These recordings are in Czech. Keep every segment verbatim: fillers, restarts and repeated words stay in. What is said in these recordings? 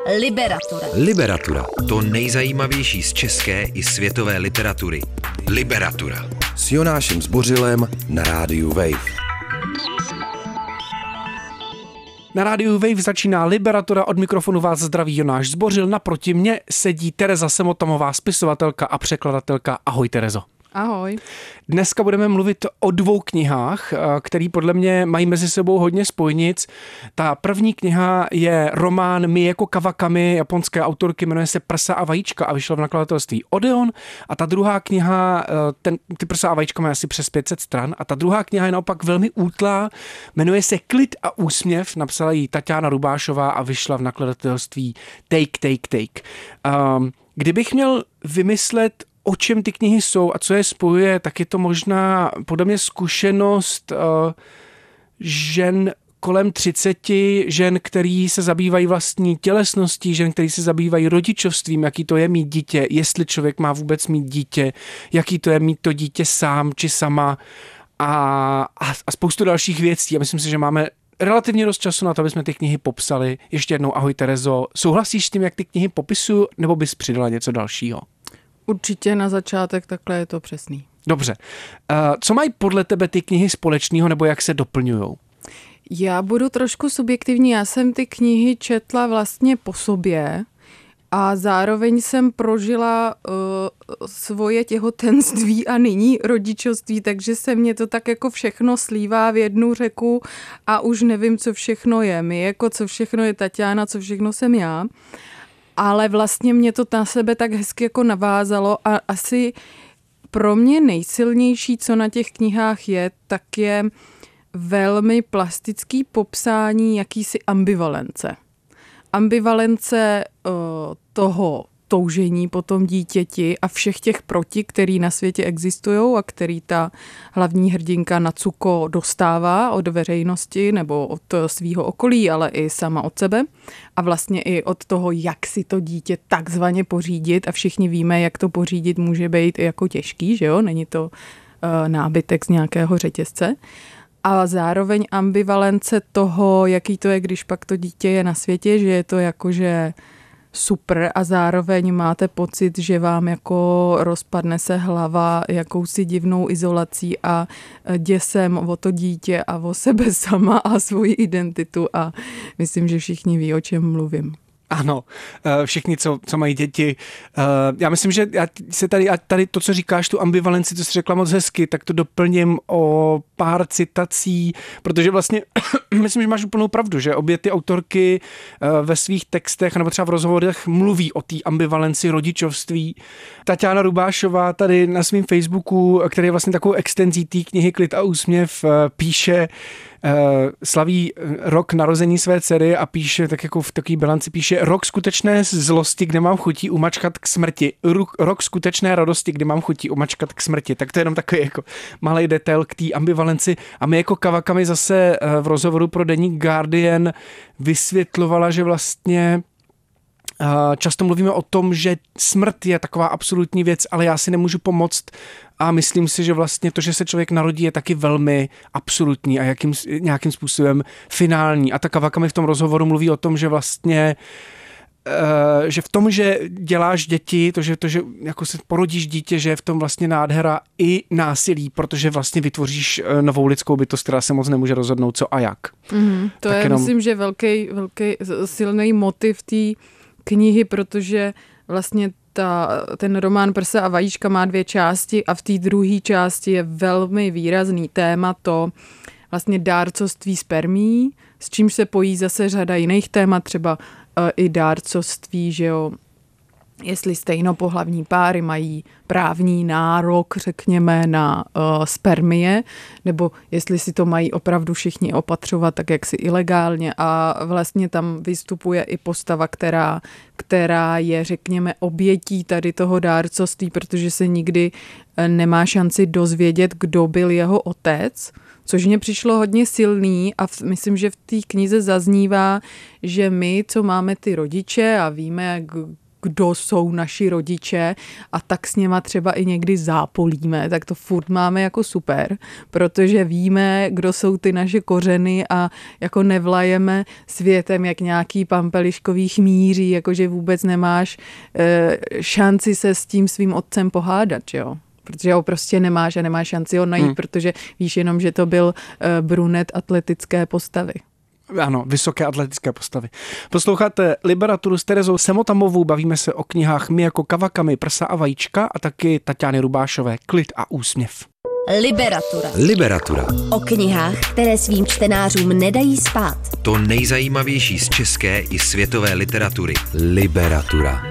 Liberatura. Liberatura. To nejzajímavější z české i světové literatury. Liberatura. S Jonášem Zbořilem na rádiu Wave. Na rádiu Wave začíná Liberatura, od mikrofonu vás zdraví Jonáš Zbořil, naproti mě sedí Tereza Semotamová, spisovatelka a překladatelka. Ahoj Terezo. Ahoj. Dneska budeme mluvit o dvou knihách, které podle mě mají mezi sebou hodně spojnic. Ta první kniha je román Mieko Kawakami, japonské autorky, jmenuje se Prsa a vajíčka a vyšla v nakladatelství Odeon. A ta druhá kniha, ten, ty Prsa a vajíčka mají asi přes pět set stran, a ta druhá kniha je naopak velmi útlá, jmenuje se Klid a úsměv, napsala ji Taťána Rubášová a vyšla v nakladatelství Take, Take, Take. Um, kdybych měl vymyslet, o čem ty knihy jsou a co je spojuje, tak je to možná podle mě zkušenost uh, žen kolem třiceti, žen, který se zabývají vlastní tělesností, žen, který se zabývají rodičovstvím, jaký to je mít dítě, jestli člověk má vůbec mít dítě, jaký to je mít to dítě sám či sama a, a, a spoustu dalších věcí. A myslím si, že máme relativně dost času na to, aby jsme ty knihy popsali. Ještě jednou ahoj Terezo. Souhlasíš s tím, jak ty knihy popisuju, nebo bys přidala něco dalšího? Určitě na začátek takhle je to přesný. Dobře. Uh, co mají podle tebe ty knihy společného, nebo jak se doplňujou? Já budu trošku subjektivní. Já jsem ty knihy četla vlastně po sobě a zároveň jsem prožila uh, svoje těhotenství a nyní rodičovství, takže se mě to tak jako všechno slívá v jednu řeku a už nevím, co všechno je my, jako co všechno je Taťána, co všechno jsem já. Ale vlastně mě to na sebe tak hezky jako navázalo a asi pro mě nejsilnější, co na těch knihách je, tak je velmi plastický popsání jakýsi ambivalence. Ambivalence uh, toho toužení po tom dítěti a všech těch proti, který na světě existují a který ta hlavní hrdinka Natsuko dostává od veřejnosti nebo od svého okolí, ale i sama od sebe a vlastně i od toho, jak si to dítě takzvaně pořídit, a všichni víme, jak to pořídit může být i jako těžký, že jo, není to uh, nábytek z nějakého řetězce. A zároveň ambivalence toho, jaký to je, když pak to dítě je na světě, že je to jakože super a zároveň máte pocit, že vám jako rozpadne se hlava jakousi divnou izolací a děsem o to dítě a o sebe sama a svoji identitu a myslím, že všichni ví, o čem mluvím. Ano, všichni, co, co mají děti. Já myslím, že já se tady, tady to, co říkáš, tu ambivalenci, to jsi řekla moc hezky, tak to doplním o pár citací, protože vlastně myslím, že máš úplnou pravdu, že obě ty autorky ve svých textech nebo třeba v rozhovorech mluví o té ambivalenci rodičovství. Taťána Rubášová tady na svém Facebooku, který je vlastně takovou extenzí té knihy Klid a úsměv, píše, slaví rok narození své dcery a píše, tak jako v takové bilanci píše, rok skutečné zlosti, kde mám chutí umačkat k smrti. Rok skutečné radosti, kde mám chutí umačkat k smrti. Tak to je jenom takový jako malý detail k té ambivalenci. A my jako Kawakami zase v rozhovoru pro deník Guardian vysvětlovala, že vlastně často mluvíme o tom, že smrt je taková absolutní věc, ale já si nemůžu pomoct a myslím si, že vlastně to, že se člověk narodí, je taky velmi absolutní a jakým, nějakým způsobem finální. A ta Kawakami v tom rozhovoru mluví o tom, že vlastně že v tom, že děláš děti, to, že, to, že jako se porodíš dítě, že je v tom vlastně nádhera i násilí, protože vlastně vytvoříš novou lidskou bytost, která se moc nemůže rozhodnout co a jak. Mm-hmm. To tak je, jenom... myslím, že velký, velký silný motiv té knihy, protože vlastně ta, ten román Prsa a vajíčka má dvě části a v té druhé části je velmi výrazný téma to vlastně dárcovství spermií, s čímž se pojí zase řada jiných témat, třeba uh, i dárcovství, že jo, jestli stejnopohlavní páry mají právní nárok, řekněme, na uh, spermie, nebo jestli si to mají opravdu všichni opatřovat tak jaksi ilegálně. A vlastně tam vystupuje i postava, která, která je, řekněme, obětí tady toho dárcovství, protože se nikdy nemá šanci dozvědět, kdo byl jeho otec, což mně přišlo hodně silný a v, myslím, že v té knize zaznívá, že my, co máme ty rodiče a víme, kdo jsou naši rodiče a tak s něma třeba i někdy zápolíme, tak to furt máme jako super, protože víme, kdo jsou ty naše kořeny a jako nevlajeme světem jak nějaký pampeliškový chmíří, jakože vůbec nemáš e, šanci se s tím svým otcem pohádat, jo. Protože ho prostě nemáš a nemáš šanci ho najít, hmm. protože víš jenom, že to byl e, brunet atletické postavy. Ano, vysoké atletické postavy. Posloucháte Liberaturu s Terezou Semotamovou, bavíme se o knihách My jako Kawakami, Prsa a vajíčka a taky Taťány Rubášové Klid a úsměv. Liberatura. Liberatura. O knihách, které svým čtenářům nedají spát. To nejzajímavější z české i světové literatury. Liberatura.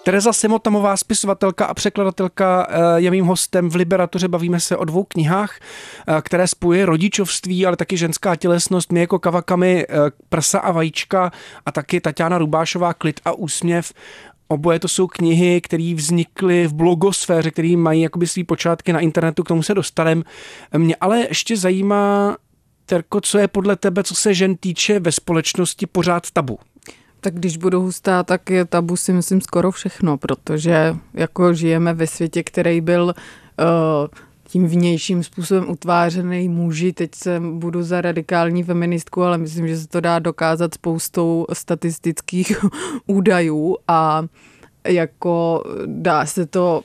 Tereza Semotamová, spisovatelka a překladatelka, je mým hostem v Liberatoře. Bavíme se o dvou knihách, které spojuje rodičovství, ale taky ženská tělesnost. My jako Kawakami, Prsa a vajíčka, a taky Taťána Rubášová, Klid a úsměv. Oboje to jsou knihy, které vznikly v blogosféře, které mají jakoby svý počátky na internetu, k tomu se dostaneme. Mě ale ještě zajímá, Terko, co je podle tebe, co se žen týče ve společnosti, pořád tabu? Tak když budu hustá, tak je tabu, si myslím, skoro všechno, protože jako žijeme ve světě, který byl uh, tím vnějším způsobem utvářený muži. Teď se budu za radikální feministku, ale myslím, že se to dá dokázat spoustou statistických údajů a jako dá se to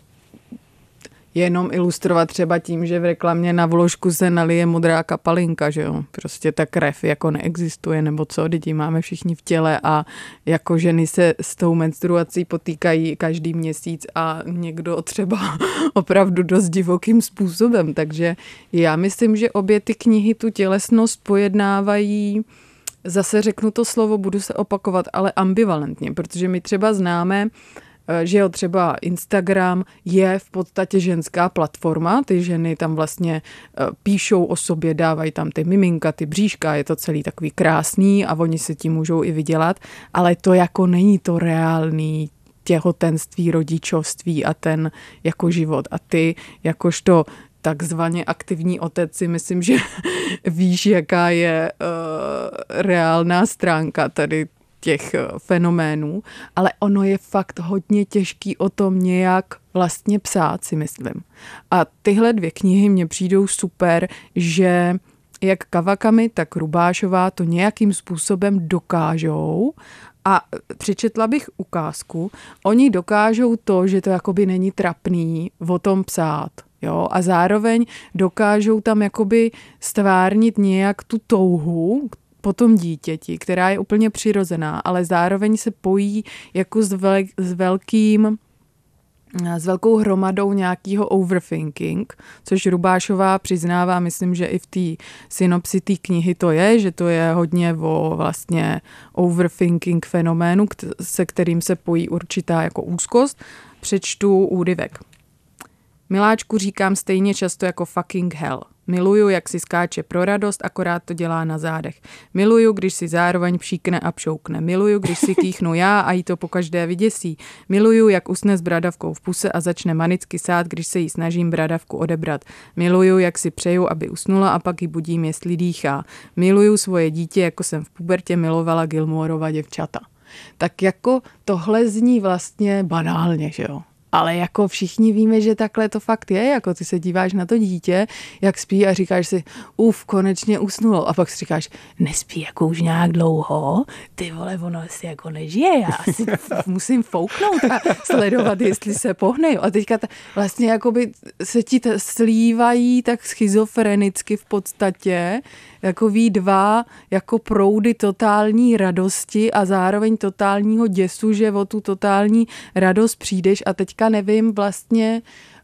jenom ilustrovat třeba tím, že v reklamě na vložku se nalije modrá kapalinka, že jo. Prostě ta krev jako neexistuje, nebo co, děti máme všichni v těle a jako ženy se s tou menstruací potýkají každý měsíc a někdo třeba opravdu dost divokým způsobem. Takže já myslím, že obě ty knihy tu tělesnost pojednávají, zase řeknu to slovo, budu se opakovat, ale ambivalentně, protože my třeba známe, že jo, třeba Instagram je v podstatě ženská platforma, ty ženy tam vlastně píšou o sobě, dávají tam ty miminka, ty bříška, je to celý takový krásný a oni si tím můžou i vydělat, ale to jako není to reálný těhotenství, rodičovství a ten jako život. A ty jakožto takzvaně aktivní otec si myslím, že víš, jaká je uh, reálná stránka tady těch fenoménů, ale ono je fakt hodně těžký o tom nějak vlastně psát, si myslím. A tyhle dvě knihy mně přijdou super, že jak Kawakami, tak Rubášová to nějakým způsobem dokážou a přečetla bych ukázku, oni dokážou to, že to jakoby není trapný o tom psát. Jo, a zároveň dokážou tam jakoby stvárnit nějak tu touhu po tom dítěti, která je úplně přirozená, ale zároveň se pojí jako s, vel, s velkým s velkou hromadou nějakého overthinking, což Rubášová přiznává, myslím, že i v té synopsi té knihy to je, že to je hodně o vlastně overthinking fenoménu, se kterým se pojí určitá jako úzkost. Přečtu úryvek. Miláčku říkám stejně často jako fucking hell. Miluju, jak si skáče pro radost, akorát to dělá na zádech. Miluju, když si zároveň pšíkne a pšoukne. Miluju, když si kýchnu já a jí to pokaždé vyděsí. Miluju, jak usne s bradavkou v puse a začne manicky sát, když se jí snažím bradavku odebrat. Miluju, jak si přeju, aby usnula a pak ji budím, jestli dýchá. Miluju svoje dítě, jako jsem v pubertě milovala Gilmorova děvčata. Tak jako tohle zní vlastně banálně, že jo? Ale jako všichni víme, že takhle to fakt je, jako ty se díváš na to dítě, jak spí a říkáš si, uf, konečně usnulo. A pak si říkáš, nespí jako už nějak dlouho, ty vole, ono si jako nežije, já asi musím fouknout a sledovat, jestli se pohne. A teďka ta, vlastně jakoby se ti t- slívají tak schizofrenicky v podstatě, takový dva jako proudy totální radosti a zároveň totálního děsu, že o tu totální radost přijdeš a teďka nevím vlastně,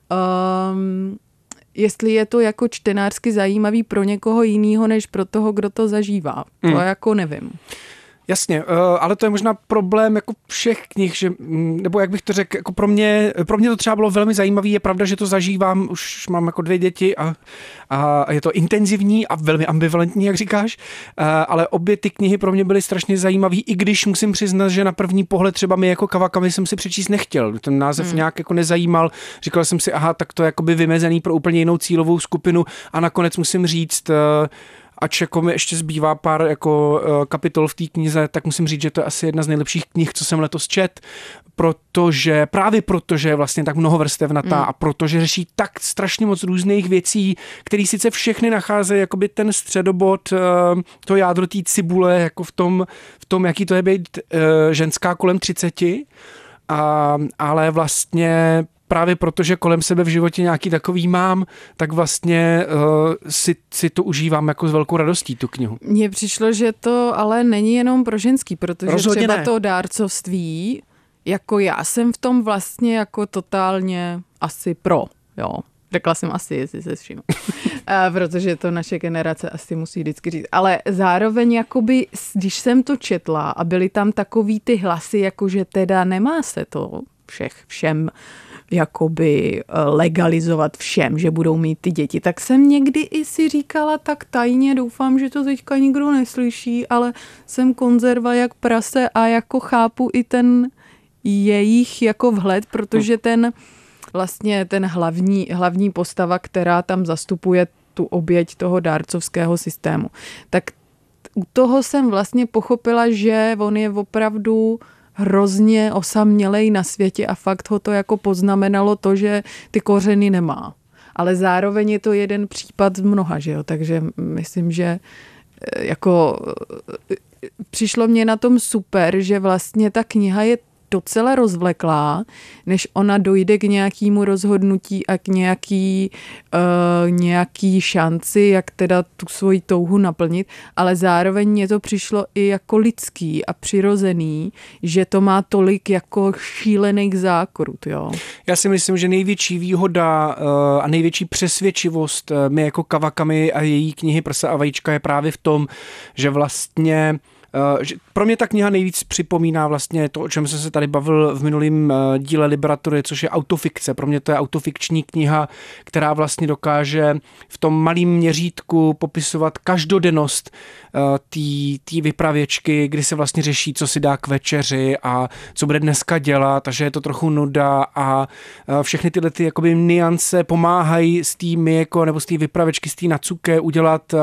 um, jestli je to jako čtenářsky zajímavý pro někoho jinýho, než pro toho, kdo to zažívá. To mm. jako nevím. Jasně, ale to je možná problém jako všech knih, že, nebo jak bych to řekl, jako pro mě, pro mě to třeba bylo velmi zajímavé, je pravda, že to zažívám, už mám jako dvě děti a, a je to intenzivní a velmi ambivalentní, jak říkáš, ale obě ty knihy pro mě byly strašně zajímavé, i když musím přiznat, že na první pohled třeba mi jako Kawakami jsem si přečíst nechtěl, ten název hmm. nějak jako nezajímal, říkal jsem si, aha, tak to je jakoby vymezený pro úplně jinou cílovou skupinu a nakonec musím říct, ač jako mi ještě zbývá pár jako kapitol v té knize, tak musím říct, že to je asi jedna z nejlepších knih, co jsem letos čet, protože, právě protože je vlastně tak mnohovrstevnatá mm. a protože řeší tak strašně moc různých věcí, které sice všechny nacházejí jakoby ten středobod, to jádro té cibule, jako v tom, v tom, jaký to je být ženská kolem třiceti, a, ale vlastně právě protože kolem sebe v životě nějaký takový mám, tak vlastně uh, si, si to užívám jako s velkou radostí, tu knihu. Mně přišlo, že to ale není jenom pro ženský, protože rozhodně třeba ne. To dárcovství, jako já jsem v tom vlastně jako totálně asi pro, jo. Řekla jsem asi, jestli se všim. Protože to naše generace asi musí vždycky říct. Ale zároveň, jakoby, když jsem to četla a byly tam takový ty hlasy, jako že teda nemá se to, všech, všem jakoby legalizovat všem, že budou mít ty děti. Tak jsem někdy i si říkala tak tajně, doufám, že to teďka nikdo neslyší, ale jsem konzerva jak prase a jako chápu i ten jejich jako vhled, protože ten vlastně ten hlavní, hlavní postava, která tam zastupuje tu oběť toho dárcovského systému. Tak u toho jsem vlastně pochopila, že on je opravdu hrozně osamělej na světě a fakt ho to jako poznamenalo to, že ty kořeny nemá. Ale zároveň je to jeden případ z mnoha, že jo? Takže myslím, že jako přišlo mě na tom super, že vlastně ta kniha je docela rozvleklá, než ona dojde k nějakému rozhodnutí a k nějaký, uh, nějaký šanci, jak teda tu svoji touhu naplnit, ale zároveň mně to přišlo i jako lidský a přirozený, že to má tolik jako šílených zákrut, jo. Já si myslím, že největší výhoda uh, a největší přesvědčivost uh, my jako Kawakami a její knihy Prsa a vajíčka je právě v tom, že vlastně Uh, pro mě ta kniha nejvíc připomíná vlastně to, o čem jsem se tady bavil v minulém uh, díle Liberatury, což je autofikce. Pro mě to je autofikční kniha, která vlastně dokáže v tom malém měřítku popisovat každodennost uh, té vypravěčky, kdy se vlastně řeší, co si dá k večeři a co bude dneska dělat, takže je to trochu nuda a uh, všechny tyhle ty jakoby niance pomáhají z té Mieko nebo z té vypravěčky, z té Natsuke udělat uh,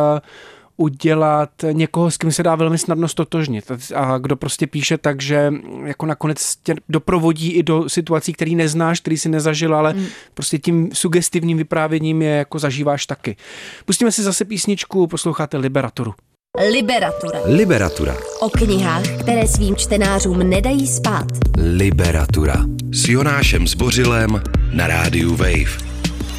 udělat někoho, s kým se dá velmi snadno stotožnit a kdo prostě píše tak, že jako nakonec tě doprovodí i do situací, který neznáš, který si nezažil, ale mm. prostě tím sugestivním vyprávěním je jako zažíváš taky. Pustíme si zase písničku, posloucháte Liberaturu. Liberatura. Liberatura. O knihách, které svým čtenářům nedají spát. Liberatura. S Jonášem Zbořilem na rádiu Wave.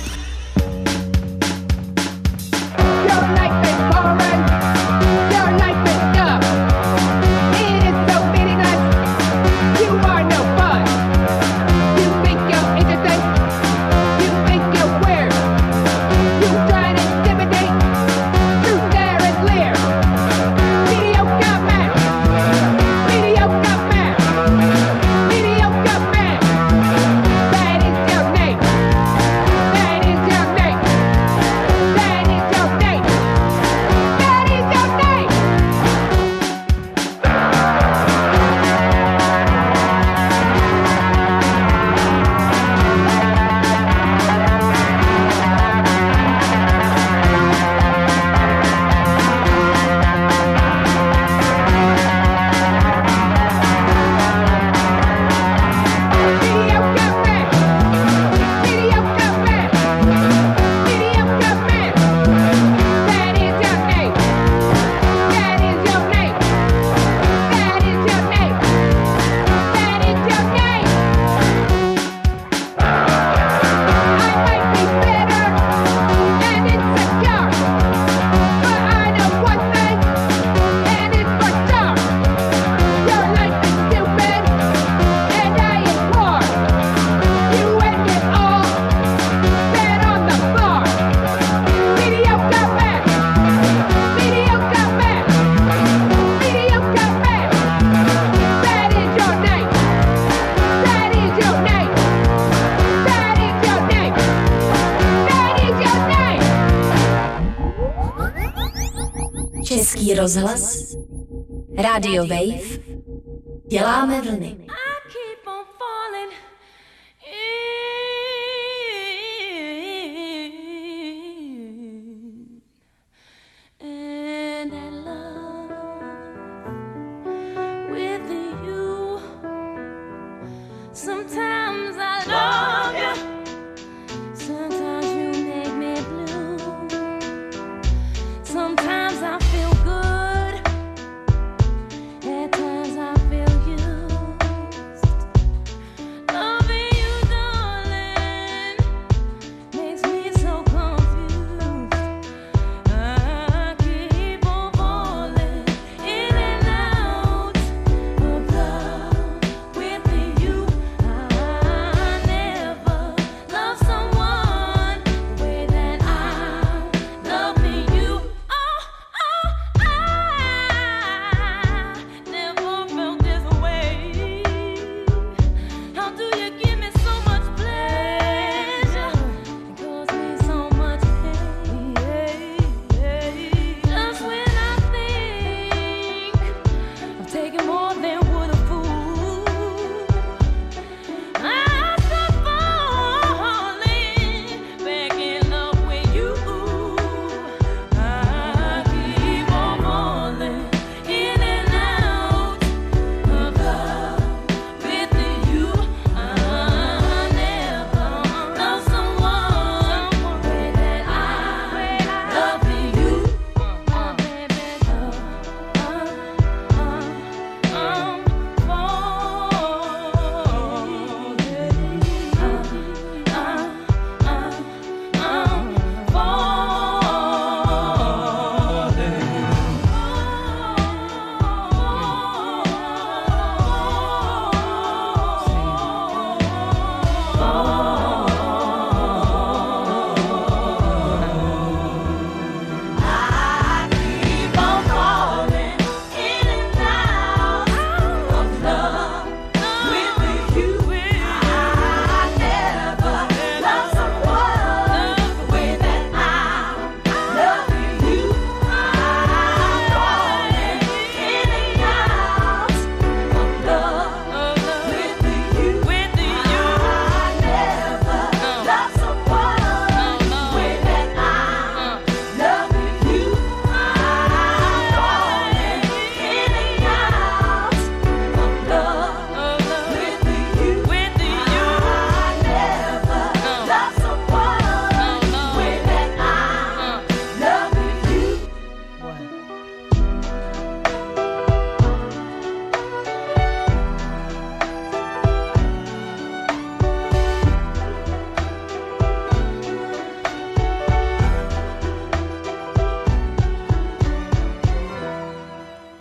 Český rozhlas, Radio Wave, děláme vlny.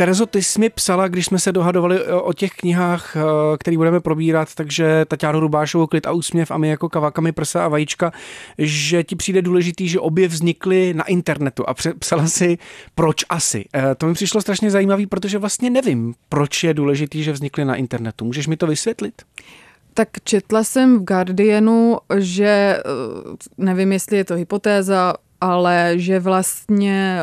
Terezo, ty jsi mi psala, když jsme se dohadovali o těch knihách, které budeme probírat, takže Taťánu Rubášovou Klid a úsměv a my jako Kavakami, prsa a vajíčka, že ti přijde důležitý, že obě vznikly na internetu a psala si, proč asi. To mi přišlo strašně zajímavý, protože vlastně nevím, proč je důležitý, že vznikly na internetu. Můžeš mi to vysvětlit? Tak četla jsem v Guardianu, že nevím, jestli je to hypotéza, ale že vlastně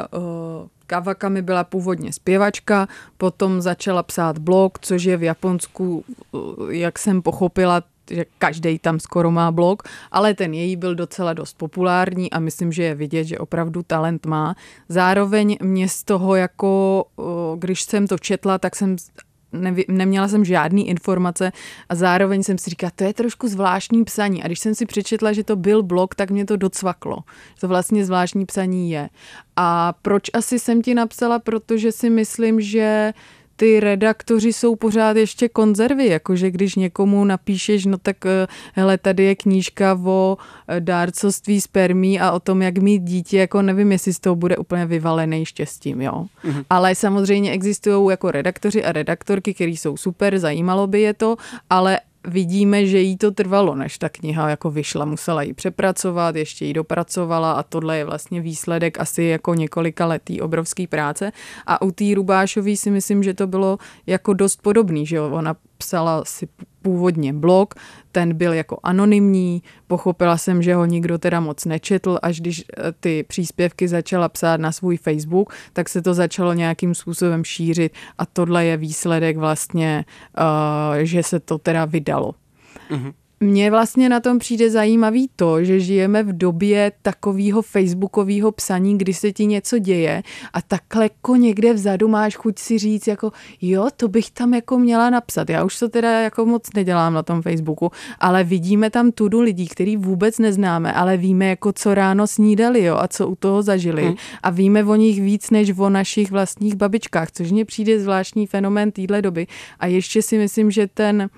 Kawakami byla původně zpěvačka, potom začala psát blog, což je v Japonsku, jak jsem pochopila, že každej tam skoro má blog, ale ten její byl docela dost populární a myslím, že je vidět, že opravdu talent má. Zároveň mě z toho jako, když jsem to četla, tak jsem Neví, neměla jsem žádný informace a zároveň jsem si říkala, to je trošku zvláštní psaní. A když jsem si přečetla, že to byl blog, tak mě to docvaklo. To vlastně zvláštní psaní je. A proč asi jsem ti napsala? Protože si myslím, že ty redaktoři jsou pořád ještě konzervy, jakože když někomu napíšeš, no tak hele, tady je knížka o dárcovství spermí a o tom, jak mít dítě, jako nevím, jestli z toho bude úplně vyvalený štěstím, jo. Mhm. Ale samozřejmě existují jako redaktoři a redaktorky, který jsou super, zajímalo by je to, ale vidíme, že jí to trvalo, než ta kniha jako vyšla. Musela ji přepracovat, ještě ji dopracovala a tohle je vlastně výsledek asi jako několika letý obrovský práce. A u té Rubášový si myslím, že to bylo jako dost podobný, že jo? Ona psala si původně blog, ten byl jako anonymní, pochopila jsem, že ho nikdo teda moc nečetl, až když ty příspěvky začala psát na svůj Facebook, tak se to začalo nějakým způsobem šířit a tohle je výsledek vlastně, uh, že se to teda vydalo. Mhm. Mně vlastně na tom přijde zajímavý to, že žijeme v době takového facebookového psaní, kdy se ti něco děje a takhle jako někde vzadu máš chuť si říct jako jo, to bych tam jako měla napsat. Já už to teda jako moc nedělám na tom Facebooku, ale vidíme tam tudu lidí, který vůbec neznáme, ale víme jako co ráno snídali, jo, a co u toho zažili. Hmm. A víme o nich víc než o našich vlastních babičkách, což mně přijde zvláštní fenomén téhle doby. A ještě si myslím, že ten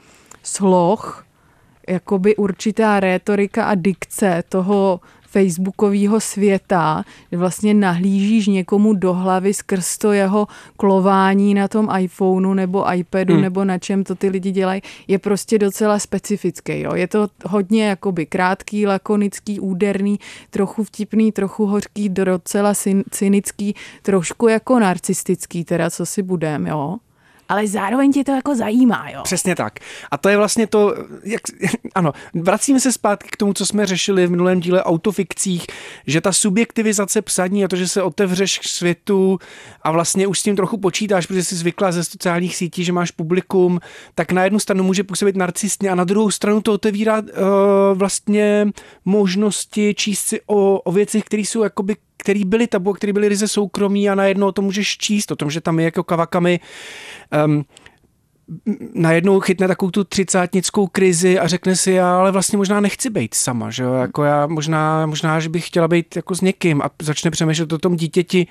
sloh, jakoby určitá rétorika a dikce toho facebookového světa, že vlastně nahlížíš někomu do hlavy skrz to jeho klování na tom iPhoneu nebo iPadu hmm. nebo na čem to ty lidi dělají, je prostě docela specifický. Jo? Je to hodně jakoby krátký, lakonický, úderný, trochu vtipný, trochu hořký, docela cynický, trošku jako narcistický, teda co si budem, jo. Ale zároveň tě to jako zajímá, jo? Přesně tak. A to je vlastně to, jak, ano, vracíme se zpátky k tomu, co jsme řešili v minulém díle autofikcích, že ta subjektivizace psaní a to, že se otevřeš k světu a vlastně už s tím trochu počítáš, protože jsi zvykla ze sociálních sítí, že máš publikum, tak na jednu stranu může působit narcistně a na druhou stranu to otevírá uh, vlastně možnosti číst si o, o věcech, které jsou jakoby který byly tabu, který byly ryze soukromí a najednou o tom můžeš číst, o tom, že tam je jako Kawakami um, najednou chytne takovou tu třicátnickou krizi a řekne si, já ale vlastně možná nechci být sama, že jo, jako já možná, možná, že bych chtěla být jako s někým a začne přemýšlet o tom dítěti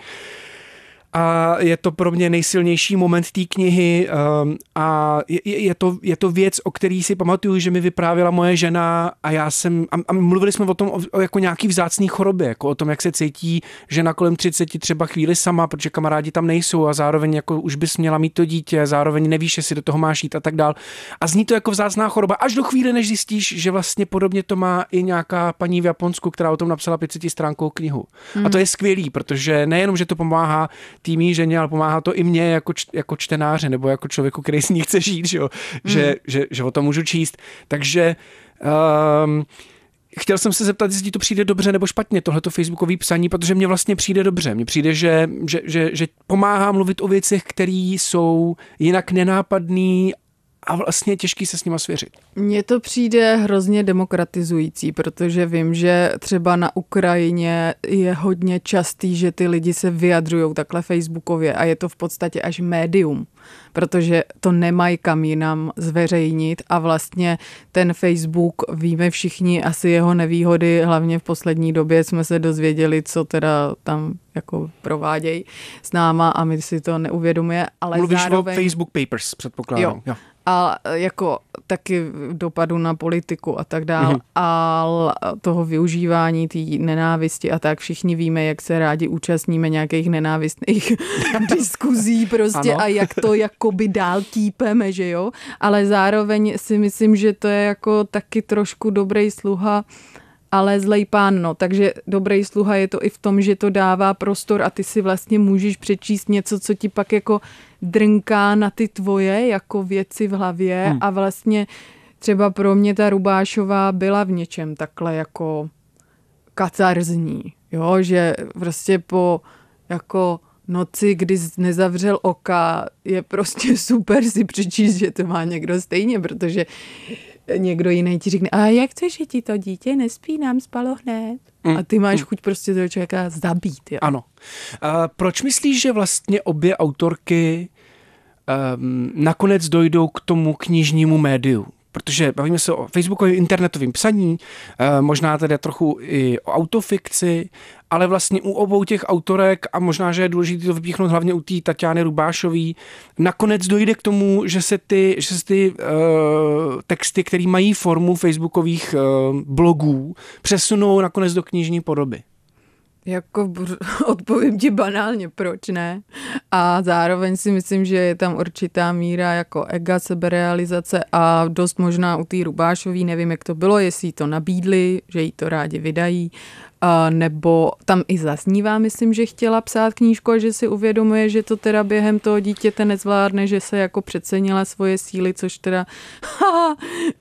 a je to pro mě nejsilnější moment té knihy um, a je, je, to, je to věc, o který si pamatuju, že mi vyprávěla moje žena a já jsem, a, a mluvili jsme o tom o, o jako nějaký vzácný chorobě, jako o tom, jak se cítí žena kolem třiceti třeba chvíli sama, protože kamarádi tam nejsou a zároveň jako už bys měla mít to dítě, zároveň nevíš, jestli do toho máš jít a tak dál. A zní to jako vzácná choroba až do chvíle, než zjistíš, že vlastně podobně to má i nějaká paní v Japonsku, která o tom napsala pětsetstránkovou knihu. Hmm. A to je skvělý, protože nejenom, že to pomáhá tým ženě, ale pomáhá to i mně jako, č, jako čtenáře nebo jako člověku, který s ní chce žít, že, mm. že, že, že o tom můžu číst. Takže um, chtěl jsem se zeptat, jestli to přijde dobře nebo špatně, tohleto facebookové psaní, protože mně vlastně přijde dobře. Mně přijde, že, že, že, že pomáhá mluvit o věcech, které jsou jinak nenápadný a vlastně těžký se s nima svěřit. Mně to přijde hrozně demokratizující, protože vím, že třeba na Ukrajině je hodně častý, že ty lidi se vyjadřují takhle facebookově a je to v podstatě až médium, protože to nemají kam jinam zveřejnit a vlastně ten Facebook, víme všichni asi jeho nevýhody, hlavně v poslední době jsme se dozvěděli, co teda tam jako provádějí s náma a my si to neuvědomuje, ale Mluvíš zároveň... o Facebook Papers, předpokládám. Jo. jo. A jako taky dopadu na politiku a tak dále, mm-hmm. a toho využívání té nenávisti a tak všichni víme, jak se rádi účastníme nějakých nenávistných diskuzí prostě ano. A jak to jakoby dál típeme, že jo, ale zároveň si myslím, že to je jako taky trošku dobrý sluha, ale zlej pán, no. Takže dobrý sluha je to i v tom, že to dává prostor a ty si vlastně můžeš přečíst něco, co ti pak jako drnká na ty tvoje jako věci v hlavě hmm. a vlastně třeba pro mě ta Rubášová byla v něčem takhle jako katarzní, jo, že prostě po jako noci, kdy nezavřel oka, je prostě super si přečíst, že to má někdo stejně, protože někdo jiný ti řekne, a jak chceš, že ti to dítě nespí, nám spalo hned. Mm. A ty máš mm. chuť prostě toho člověka zabít. Jo? Ano. Uh, proč myslíš, že vlastně obě autorky um, nakonec dojdou k tomu knižnímu médiu? Protože bavíme se o facebookovém internetovém psaní, uh, možná tedy trochu i o autofikci, ale vlastně u obou těch autorek, a možná, že je důležité to vypíchnout hlavně u té Taťány Rubášové, nakonec dojde k tomu, že se ty, že se ty uh, texty, které mají formu facebookových uh, blogů, přesunou nakonec do knižní podoby. Jako odpovím ti banálně, proč ne? A zároveň si myslím, že je tam určitá míra jako ega, seberealizace a dost možná u té Rubášový, nevím, jak to bylo, jestli jí to nabídli, že jí to rádi vydají, a nebo tam i zaznívá, myslím, že chtěla psát knížku a že si uvědomuje, že to teda během toho dítěte nezvládne, že se jako přecenila svoje síly, což teda haha,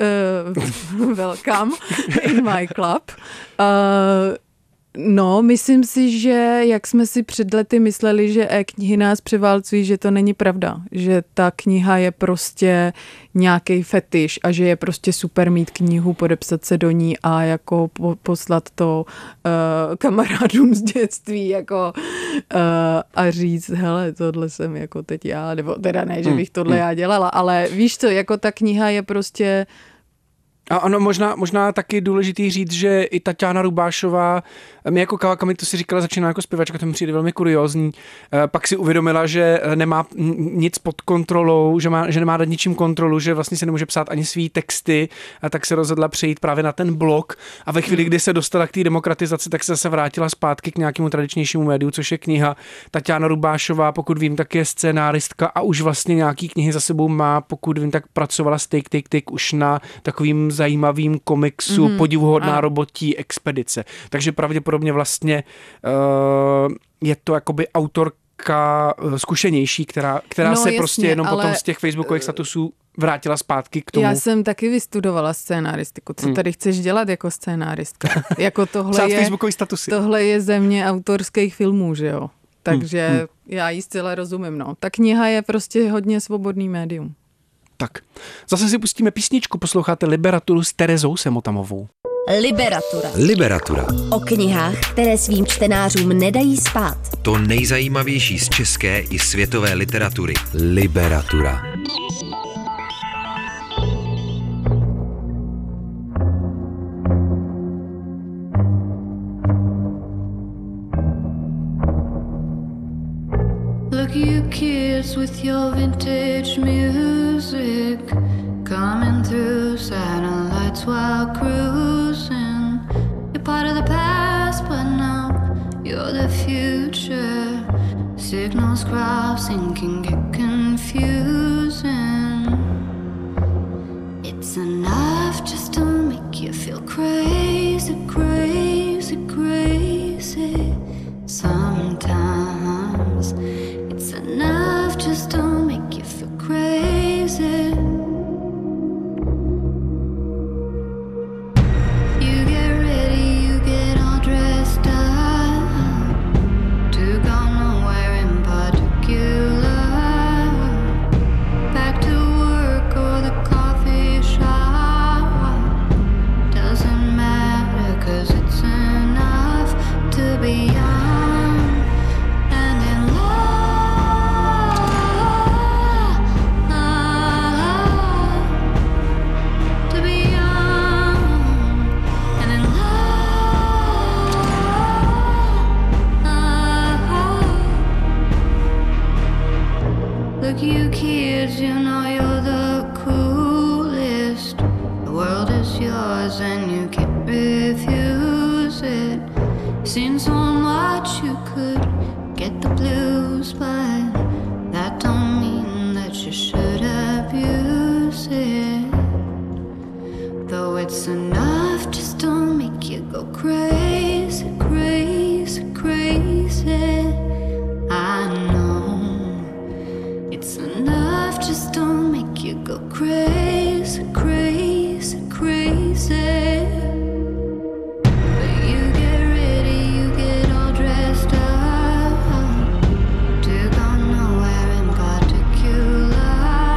uh, welcome in my club. Uh, No, myslím si, že jak jsme si před lety mysleli, že e-knihy nás převálcují, že to není pravda. Že ta kniha je prostě nějaký fetiš a že je prostě super mít knihu, podepsat se do ní a jako po, poslat to uh, kamarádům z dětství jako uh, a říct, hele, tohle jsem jako teď já, nebo teda ne, že bych tohle já dělala, ale víš co, jako ta kniha je prostě... A ano, možná, možná taky důležitý říct, že i Taťána Rubášová, mě jako Kawakami, to si říkala, začíná jako zpěvačka, to mi přijde velmi kuriózní, pak si uvědomila, že nemá nic pod kontrolou, že, má, že nemá nad ničím kontrolu, že vlastně se nemůže psát ani svý texty, a tak se rozhodla přejít právě na ten blog a ve chvíli, kdy se dostala k té demokratizaci, tak se zase vrátila zpátky k nějakému tradičnějšímu médiu, což je kniha. Taťána Rubášová, pokud vím, tak je scénáristka a už vlastně nějaký knihy za sebou má, pokud vím, tak pracovala s Tick, Tick, Tick už na takovým zajímavým komiksu, mm-hmm. Podivuhodná a. robotí expedice. Takže pravděpodobně vlastně uh, je to jakoby autorka uh, zkušenější, která, která no, se jasně, prostě jenom ale... potom z těch facebookových statusů vrátila zpátky k tomu. Já jsem taky vystudovala scénáristiku. Co tady chceš dělat jako scénáristka? Jako tohle je, facebookový statusy. Tohle je země autorských filmů, že jo? Takže hmm. já jí zcela rozumím. No. Ta kniha je prostě hodně svobodný médium. Tak, zase si pustíme písničku, posloucháte Liberaturu s Terezou Semotamovou. Liberatura. Liberatura. O knihách, které svým čtenářům nedají spát. To nejzajímavější z české i světové literatury. Liberatura. Look, you kids with your vintage music coming through satellites while cruising. You're part of the past, but now you're the future. Signals crossing can get confusing. It's enough just to make you feel crazy, crazy, crazy. Sometimes it's enough just to make you feel crazy. You get ready, you get all dressed up to go nowhere in particular. Back to work or the coffee shop, doesn't matter. Look, you kids, you know you're the coolest. The world is yours and you can't refuse it. Seen so much you could get the blues, but that don't mean that you should abuse it. Though it's enough just to make you go crazy, crazy, crazy. I know it's enough just to make you go crazy, crazy, crazy. But you get ready, you get all dressed up to go nowhere in particular.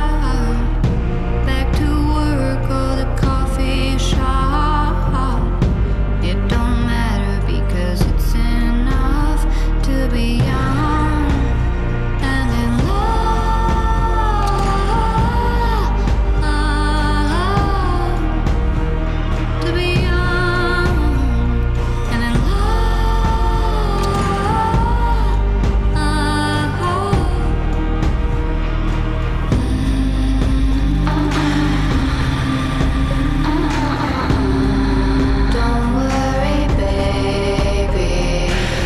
Back to work or the coffee shop. It don't matter because it's enough to be young and in love. To be young and in love. Don't worry, baby.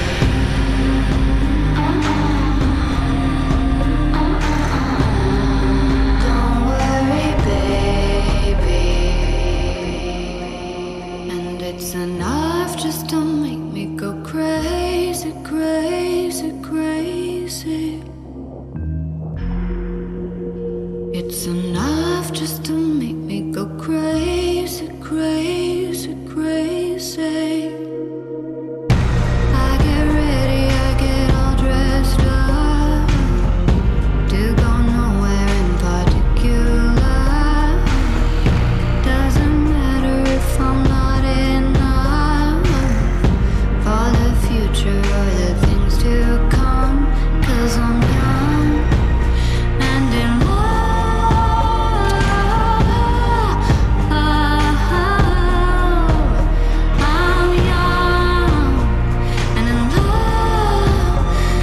Don't worry, baby. And it's enough just to make me go crazy, crazy, crazy. It's enough just to make me go crazy, crazy, crazy. I get ready, I get all dressed up to go nowhere in particular. Doesn't matter if I'm not enough for the future or the things to come, 'cause I'm young and in love. I'm young and in love.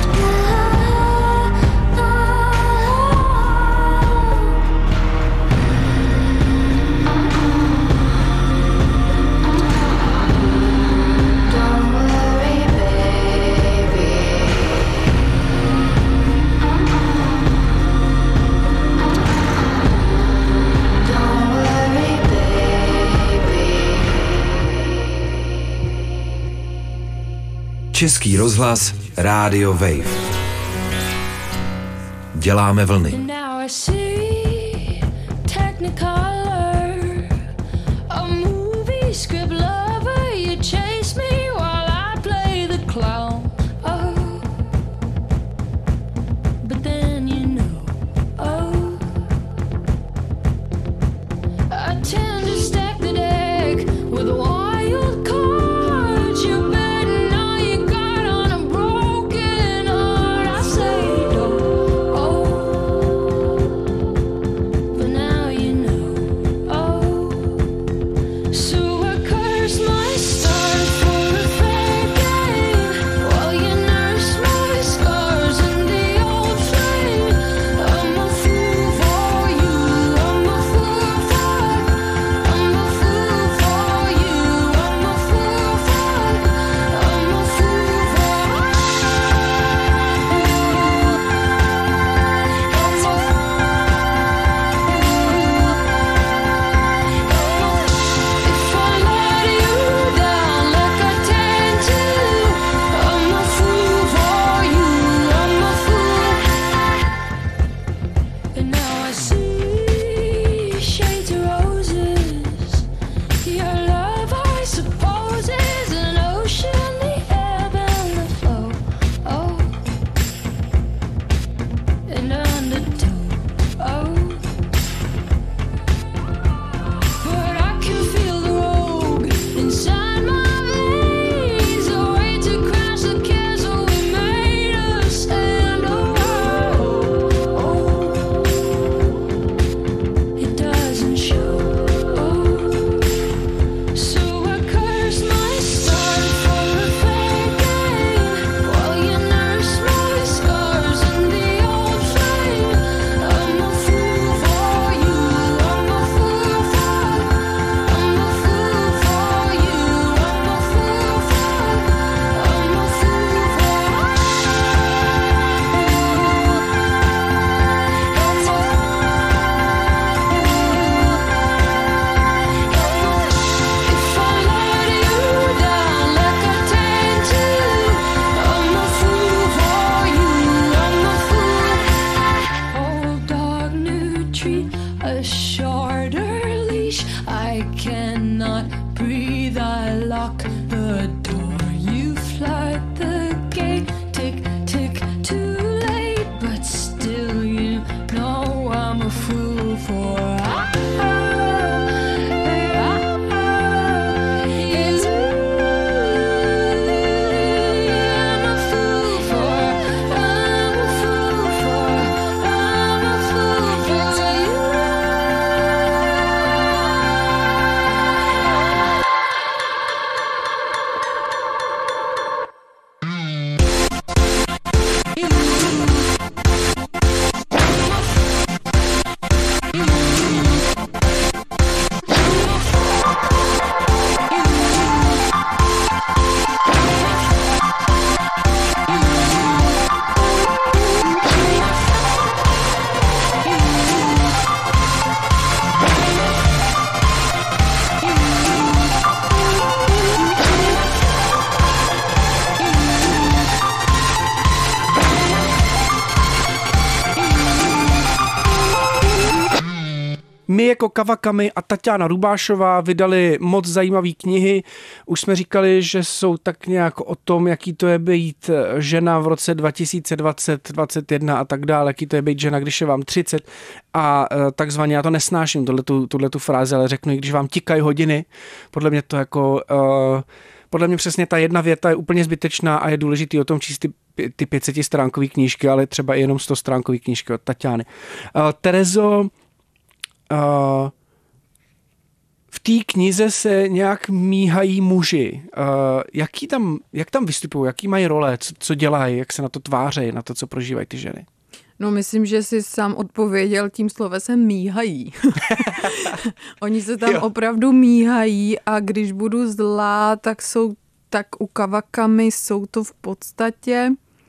Don't worry, baby. Don't worry, baby. Český rozhlas Rádio Wave. Děláme vlny. Now I see Technicolor, a movie script lover. You chase me while I play the clown. Oh, but then you know, oh, I tend to stack the deck with wild cards. You better know you got on a broken heart. I say don't, oh, but now you know, oh. So I curse my stars for a fair game, while you nurse my scars in the old flame. I'm a fool for you, I'm a fool for, I'm a fool for you, I'm a fool for, I'm a fool for. If I let you down like I tend to, I'm a fool for you, I'm a fool. And now I see shades of roses. Your love, I suppose, is an ocean, the ebb and the flow. Oh, an undertow. Oh, but I can feel the rogue inside my veins. A way to crash the castle we made us stand. Oh, oh, it doesn't show. Oh, so I curse my stars for a fair game, while you nurse my scars in the old flame. a shorter leash. I cannot breathe, I lock the door. You flood the gate, tick, tick, too late, but still you know I'm a fool for I My jako Kawakami a Taťána Rubášová vydali moc zajímavé knihy. Už jsme říkali, že jsou tak nějak o tom, jaký to je být žena v roce dva tisíce dvacet, dvacet jedna a tak dále, jaký to je být žena, když je vám třicet a takzvaně, já to nesnáším, tuhletu, tuhletu frázi, ale řeknu, když vám tikají hodiny, podle mě to jako... Uh, podle mě přesně ta jedna věta je úplně zbytečná a je důležitý o tom číst ty, ty pětsetistránkové knížky, ale třeba i jenom stostránkové knížky od Taťány. Uh, Terezo, Uh, v té knize se nějak míhají muži. Uh, jaký tam, jak tam vystupují, jaký mají role, co, co dělají, jak se na to tvářejí, na to, co prožívají ty ženy? No myslím, že jsi sám odpověděl tím slovesem míhají. Oni se tam jo. opravdu míhají a když budu zlá, tak jsou tak u Kawakami jsou to v podstatě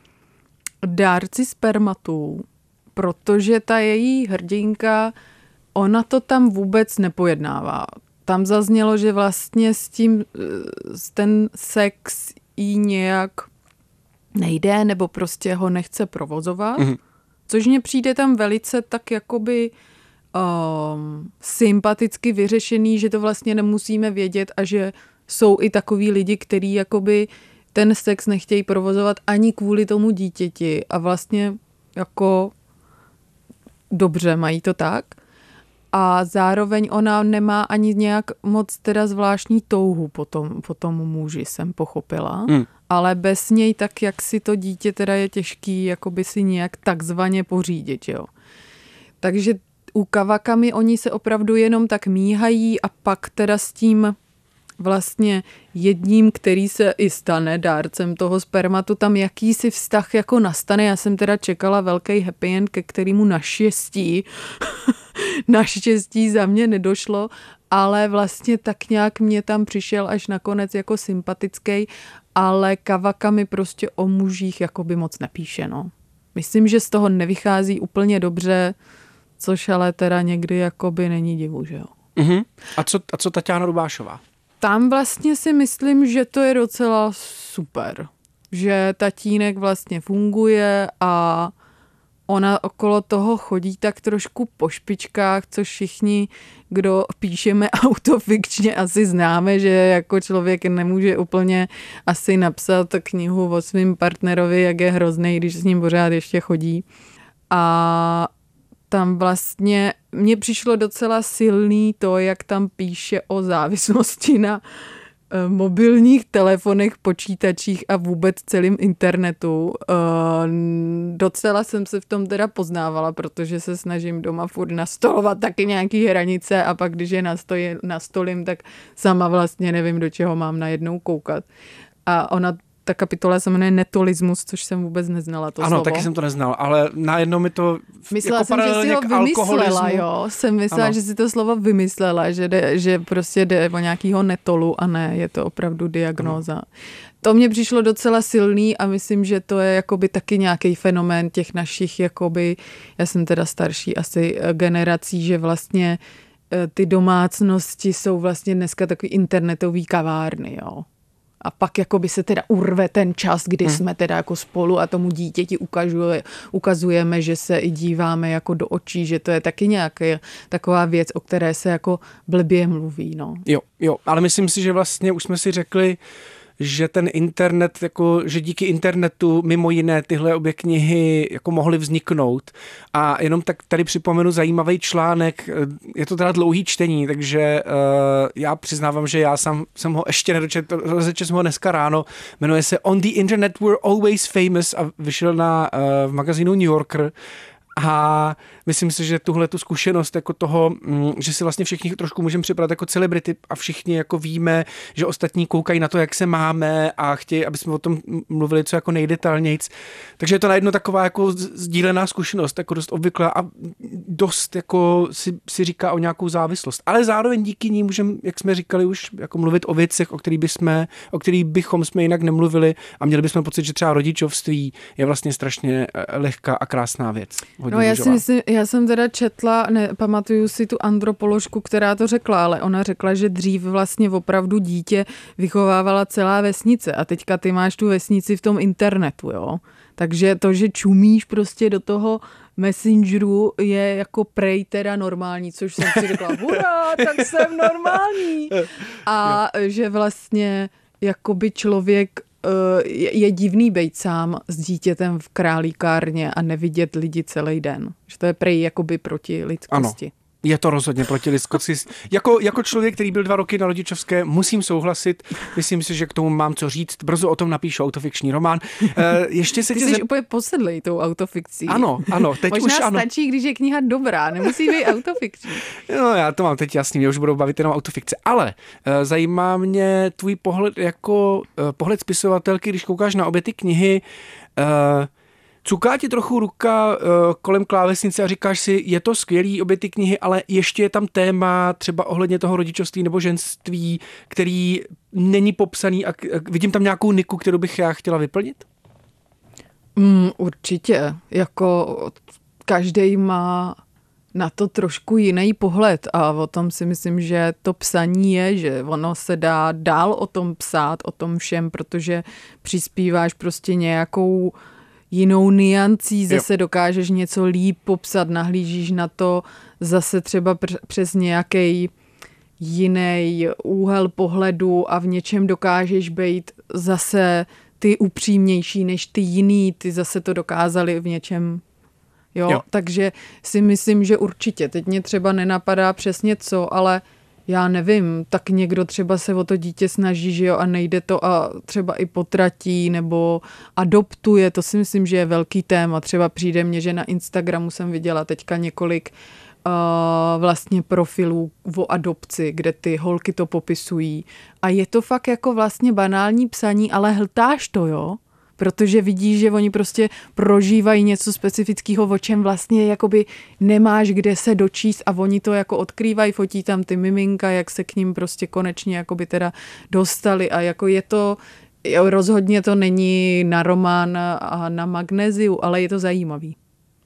dárci spermatů, protože ta její hrdinka ona to tam vůbec nepojednává. Tam zaznělo, že vlastně s tím ten sex jí nějak nejde, nebo prostě ho nechce provozovat, mm-hmm. což mně přijde tam velice tak jakoby um, sympaticky vyřešený, že to vlastně nemusíme vědět a že jsou i takový lidi, kteří jakoby ten sex nechtějí provozovat ani kvůli tomu dítěti a vlastně jako dobře mají to tak. A zároveň ona nemá ani nějak moc teda zvláštní touhu po tom, po tom muži, jsem pochopila. Mm. Ale bez něj tak, jak si to dítě teda je těžký, jakoby si nějak takzvaně pořídit, jo. Takže u Kawakami oni se opravdu jenom tak míhají a pak teda s tím vlastně jedním, který se i stane dárcem toho spermatu, tam jakýsi vztah jako nastane. Já jsem teda čekala velký happy end, ke kterému naštěstí naštěstí za mě nedošlo, ale vlastně tak nějak mě tam přišel až nakonec jako sympatický, ale Kawakami prostě o mužích jakoby moc nepíše, no. Myslím, že z toho nevychází úplně dobře, což ale teda někdy jakoby není divu, že jo. Uh-huh. A co, a co Taťána Rubášová? Tam vlastně si myslím, že to je docela super. Že tatínek vlastně funguje a ona okolo toho chodí tak trošku po špičkách, což všichni, kdo píšeme autofikčně, asi známe, že jako člověk nemůže úplně asi napsat knihu o svém partnerovi, jak je hrozný, když s ním pořád ještě chodí. A tam vlastně mně přišlo docela silný to, jak tam píše o závislosti na mobilních telefonech, počítačích a vůbec celým internetu. Docela jsem se v tom teda poznávala, protože se snažím doma furt nastolovat taky nějaký hranice a pak, když je nastoji, nastolím, tak sama vlastně nevím, do čeho mám najednou koukat. A ona ta kapitola se jmenuje netolismus, což jsem vůbec neznala to ano, slovo. Ano, taky jsem to neznal, ale najednou mi to myslela jako jsem, že si ho vymyslela, jo. Jsem myslela, ano. že si to slovo vymyslela, že, jde, že prostě jde o nějakýho netolu a ne, je to opravdu diagnóza. Ano. To mně přišlo docela silný a myslím, že to je jakoby taky nějaký fenomén těch našich, jakoby, já jsem teda starší asi generací, že vlastně ty domácnosti jsou vlastně dneska takový internetový kavárny, jo. A pak jakoby se teda urve ten čas, kdy hmm. jsme teda jako spolu a tomu dítěti ukazuje, ukazujeme, že se i díváme jako do očí, že to je taky nějaká taková věc, o které se jako blbě mluví. No. Jo, jo, ale myslím si, že vlastně už jsme si řekli, že ten internet, jako, že díky internetu mimo jiné tyhle obě knihy jako mohly vzniknout. A jenom tak tady připomenu zajímavý článek, je to teda dlouhý čtení, takže uh, já přiznávám, že já sám jsem ho ještě nedočetl, rozečetl jsem ho dneska ráno, jmenuje se On the Internet We're Always Famous a vyšel na, uh, v magazínu New Yorker. A myslím si, že tuhle tu zkušenost jako toho, že si vlastně všichni trošku můžeme připadat jako celebrity a všichni jako víme, že ostatní koukají na to, jak se máme a chtějí, aby jsme o tom mluvili co jako nejdetailnějc. Takže je to najednou taková jako sdílená zkušenost, jako dost obvyklá a dost jako si, si říká o nějakou závislost. Ale zároveň díky ní můžeme, jak jsme říkali už, jako mluvit o věcech, o kterých bychom, o kterých bychom jsme jinak nemluvili a měli bychom pocit, že třeba rodičovství je vlastně strašně lehká a krásná věc. No já si myslím, já jsem teda četla, nepamatuju si tu antropoložku, která to řekla, ale ona řekla, že dřív vlastně opravdu dítě vychovávala celá vesnice a teďka ty máš tu vesnici v tom internetu, jo. Takže to, že čumíš prostě do toho Messengeru je jako prej teda normální, což jsem si řekla, hurá, tak jsem normální. A že vlastně jakoby člověk je divný bejt sám s dítětem v králíkárně a nevidět lidi celý den. Že to je prej jakoby proti lidskosti. Ano. Je to rozhodně proti lidskosti. Jako, jako člověk, který byl dva roky na rodičovské, musím souhlasit. Myslím si, že k tomu mám co říct. Brzo o tom napíšu autofikční román. E, ještě se Ty tě jsi zem... úplně posedlej tou autofikcí. Ano, ano. Teď Možná už ano. stačí, když je kniha dobrá. Nemusí být autofikční. No já to mám teď jasný, mě už budou bavit jenom autofikce. Ale e, zajímá mě tvůj pohled jako e, pohled spisovatelky, když koukáš na obě ty knihy. E, Cuká ti trochu ruka uh, kolem klávesnice a říkáš si, je to skvělý obě ty knihy, ale ještě je tam téma třeba ohledně toho rodičovství nebo ženství, který není popsaný a k- vidím tam nějakou niku, kterou bych já chtěla vyplnit? Mm, určitě. Jako každej má na to trošku jiný pohled a o tom si myslím, že to psaní je, že ono se dá dál o tom psát, o tom všem, protože přispíváš prostě nějakou jinou niancí, zase jo. Dokážeš něco líp popsat, nahlížíš na to zase třeba pr- přes nějaký jiný úhel pohledu a v něčem dokážeš být zase ty upřímnější než ty jiný, ty zase to dokázali v něčem. Jo? jo, takže si myslím, že určitě. Teď mě třeba nenapadá přesně co, ale já nevím, tak někdo třeba se o to dítě snaží, že jo, a nejde to a třeba i potratí nebo adoptuje, to si myslím, že je velký téma. Třeba přijde mně, že na Instagramu jsem viděla teďka několik uh, vlastně profilů o adopci, kde ty holky to popisují. A je to fakt jako vlastně banální psaní, ale hltáš to, jo? Protože vidíš, že oni prostě prožívají něco specifického, o čem vlastně jakoby nemáš kde se dočíst a oni to jako odkrývají, fotí tam ty miminka, jak se k ním prostě konečně jakoby teda dostali a jako je to, rozhodně to není na román a na magnéziu, ale je to zajímavý.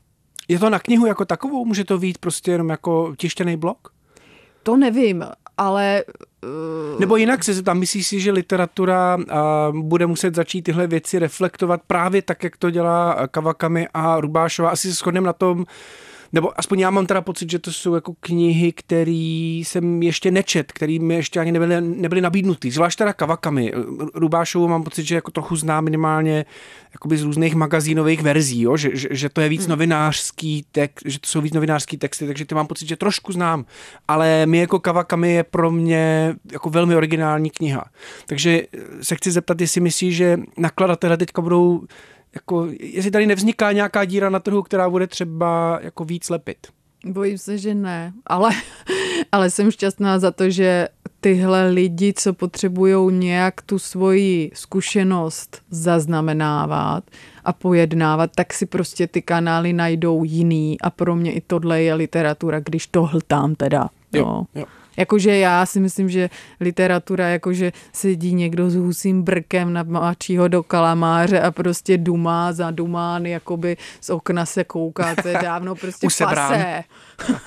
Je to na knihu jako takovou? Může to být prostě jenom jako tištěný blok? To nevím, ale... Uh... Nebo jinak se tam myslíš si, že literatura uh, bude muset začít tyhle věci reflektovat právě tak, jak to dělá Kawakami a Rubášová. Asi se shodneme na tom, nebo aspoň já mám teda pocit, že to jsou jako knihy, který jsem ještě nečet, který mi ještě ani nebyly, nebyly nabídnutý. Zvlášť teda Kawakami. Rubášovou mám pocit, že jako trochu znám minimálně jakoby z různých magazínových verzí, jo? Že, že, že to je víc hmm. novinářský text, že to jsou víc novinářský texty, takže ty mám pocit, že trošku znám. Ale my jako Kawakami je pro mě jako velmi originální kniha. Takže se chci zeptat, jestli myslíš, že nakladatelé teďka budou jako, jestli tady nevzniká nějaká díra na trhu, která bude třeba jako víc lepit. Bojím se, že ne, ale, ale jsem šťastná za to, že tyhle lidi, co potřebují nějak tu svoji zkušenost zaznamenávat a pojednávat, tak si prostě ty kanály najdou jiný a pro mě i tohle je literatura, když to hltám teda. Jo, no. jo. Jakože já si myslím, že literatura, jakože sedí někdo s husím brkem na mladšího do kalamáře a prostě dumá za dumán, jakoby z okna se kouká, to je dávno prostě pasé.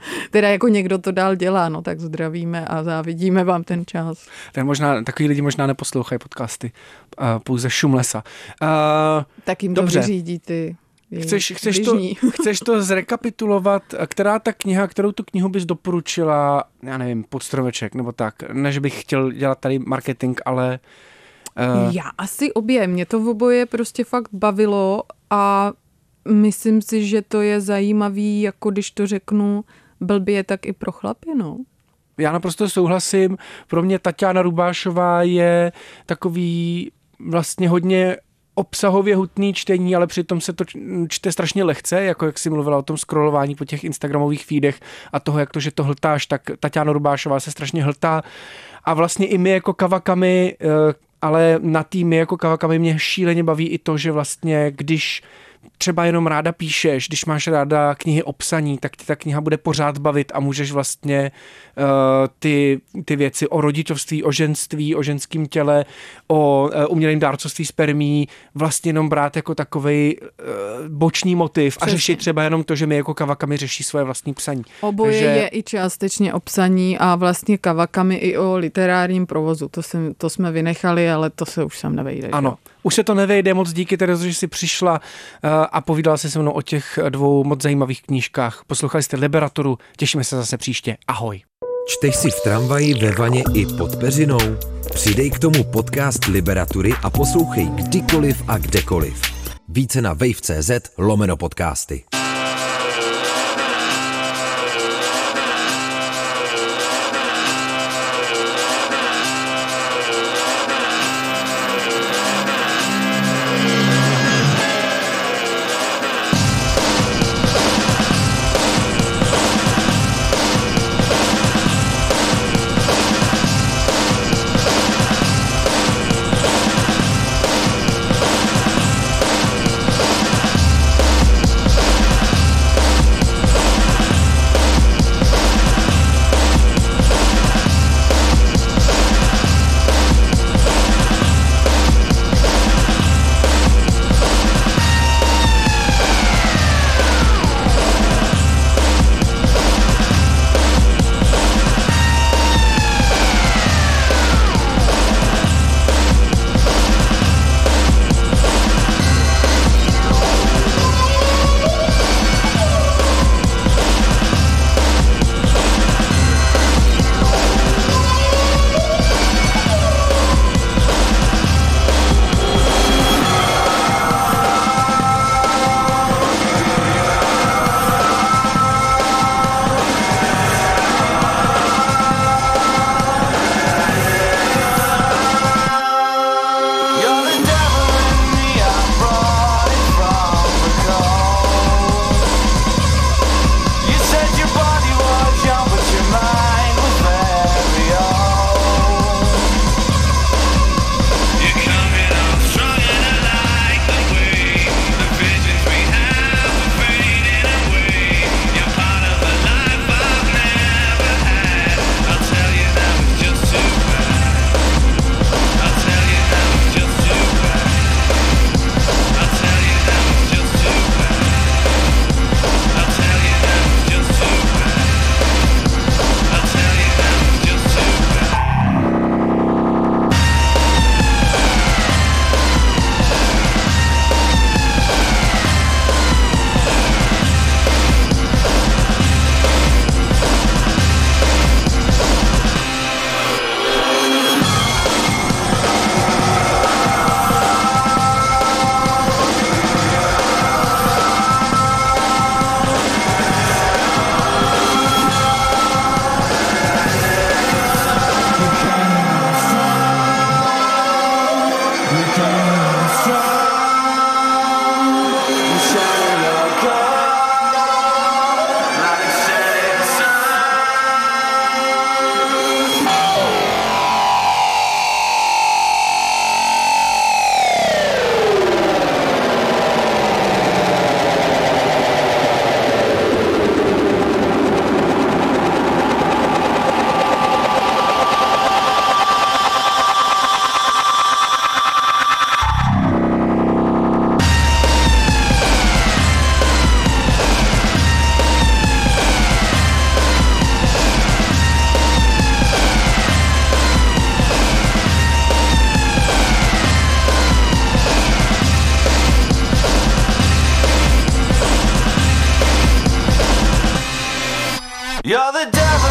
teda jako někdo to dál dělá, no tak zdravíme a závidíme vám ten čas. Tak možná, takový lidi možná neposlouchají podcasty, uh, pouze šum lesa. Uh, tak jim dobře. to vyřídí ty Chceš, chceš, to, chceš to zrekapitulovat, která ta kniha, kterou tu knihu bys doporučila, já nevím, Podstromeček nebo tak, než bych chtěl dělat tady marketing, ale... Uh... Já asi obě, mě to v oboje prostě fakt bavilo a myslím si, že to je zajímavý, jako když to řeknu blbě, tak i pro chlapy, no. Já naprosto souhlasím, pro mě Taťána Rubášová je takový vlastně hodně obsahově hutný čtení, ale přitom se to čte strašně lehce, jako jak jsi mluvila o tom scrollování po těch instagramových feedech a toho, jak to, že to hltáš, tak Taťána Rubášová se strašně hltá a vlastně i my jako Kawakami, ale na týmy jako Kawakami mě šíleně baví i to, že vlastně když třeba jenom ráda píšeš, když máš ráda knihy o psaní, tak ti ta kniha bude pořád bavit a můžeš vlastně uh, ty, ty věci o rodičovství, o ženství, o ženském těle, o uh, umělém dárcovství spermí vlastně jenom brát jako takovej uh, boční motiv a řešit třeba jenom to, že my jako Kawakami řeší svoje vlastní psaní. Oboje Takže... je i částečně o psaní a vlastně Kawakami i o literárním provozu. To, jsem, to jsme vynechali, ale to se už sem nevejde. Ano. Jo? Už se to nevejde, moc díky, Terezo, že jsi přišla uh, a povídala si se mnou o těch dvou moc zajímavých knížkách. Poslouchali jste Liberaturu, těšíme se zase příště. Ahoj. Čteš si v tramvaji, ve vaně i pod peřinou? Přidej k tomu podcast Liberatury a poslouchej kdykoliv a kdekoliv. Více na wave tečka cz lomeno podcasty. You're the devil